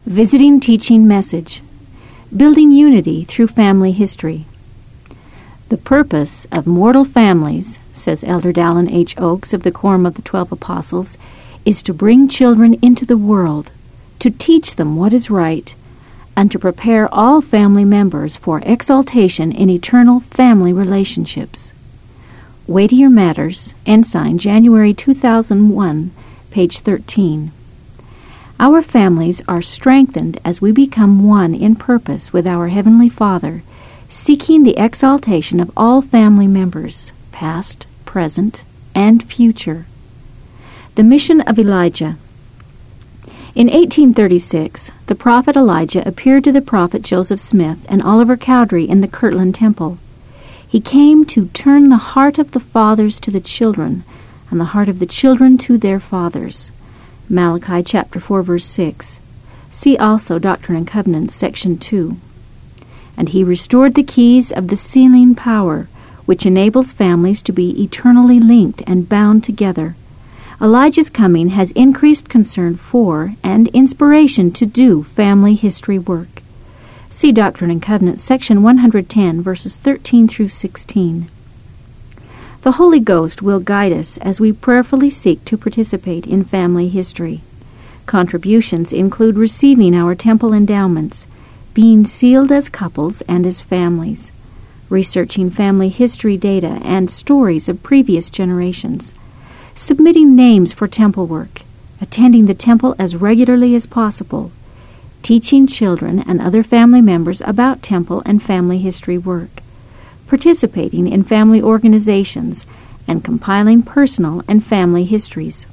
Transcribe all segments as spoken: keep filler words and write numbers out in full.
Visiting Teaching Message: Building Unity Through Family History. The purpose of mortal families, says Elder Dallin H. Oakes of the Quorum of the Twelve Apostles, is to bring children into the world, to teach them what is right, and to prepare all family members for exaltation in eternal family relationships. Weightier Matters, Ensign, January two thousand one, page thirteen. Our families are strengthened as we become one in purpose with our Heavenly Father, seeking the exaltation of all family members, past, present, and future. The Mission of Elijah. In eighteen thirty-six, the prophet Elijah appeared to the prophet Joseph Smith and Oliver Cowdery in the Kirtland Temple. He came to turn the heart of the fathers to the children, and the heart of the children to their fathers. Malachi chapter four, verse six. See also Doctrine and Covenants, section two. And he restored the keys of the sealing power, which enables families to be eternally linked and bound together. Elijah's coming has increased concern for and inspiration to do family history work. See Doctrine and Covenants, section one hundred ten, verses thirteen through sixteen. The Holy Ghost will guide us as we prayerfully seek to participate in family history. Contributions include receiving our temple endowments, being sealed as couples and as families, researching family history data and stories of previous generations, submitting names for temple work, attending the temple as regularly as possible, teaching children and other family members about temple and family history work, participating in family organizations, and compiling personal and family histories.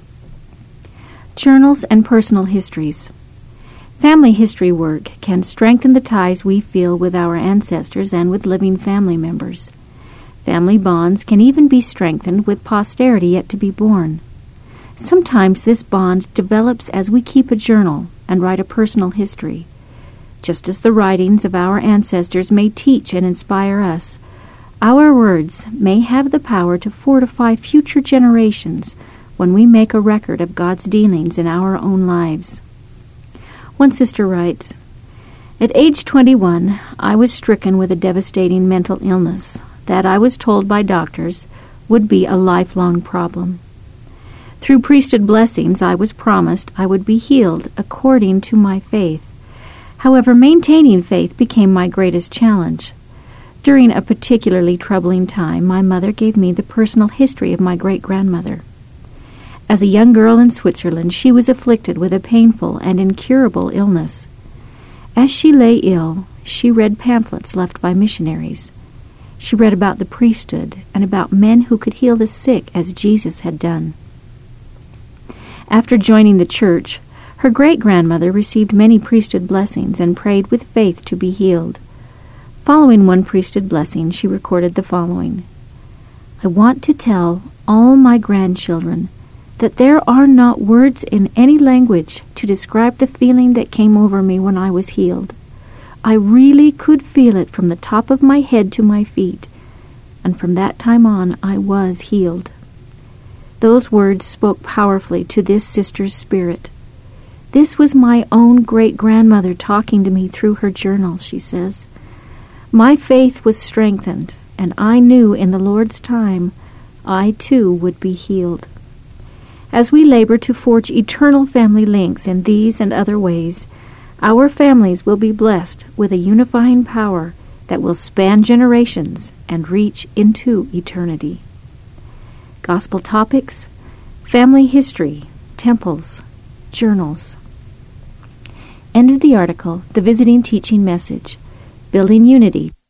Journals and personal histories. Family history work can strengthen the ties we feel with our ancestors and with living family members. Family bonds can even be strengthened with posterity yet to be born. Sometimes this bond develops as we keep a journal and write a personal history. Just as the writings of our ancestors may teach and inspire us, our words may have the power to fortify future generations when we make a record of God's dealings in our own lives. One sister writes, "At age twenty-one, I was stricken with a devastating mental illness that I was told by doctors would be a lifelong problem. Through priesthood blessings, I was promised I would be healed according to my faith. However, maintaining faith became my greatest challenge. During a particularly troubling time, my mother gave me the personal history of my great-grandmother. As a young girl in Switzerland, she was afflicted with a painful and incurable illness. As she lay ill, she read pamphlets left by missionaries. She read about the priesthood and about men who could heal the sick as Jesus had done. After joining the church, her great-grandmother received many priesthood blessings and prayed with faith to be healed. Following one priesthood blessing, she recorded the following: "I want to tell all my grandchildren that there are not words in any language to describe the feeling that came over me when I was healed. I really could feel it from the top of my head to my feet, and from that time on I was healed." Those words spoke powerfully to this sister's spirit. "This was my own great-grandmother talking to me through her journal," she says. "My faith was strengthened, and I knew in the Lord's time I too would be healed." As we labor to forge eternal family links in these and other ways, our families will be blessed with a unifying power that will span generations and reach into eternity. Gospel topics: family history, temples, journals. End of the article, The Visiting Teaching Message: Building Unity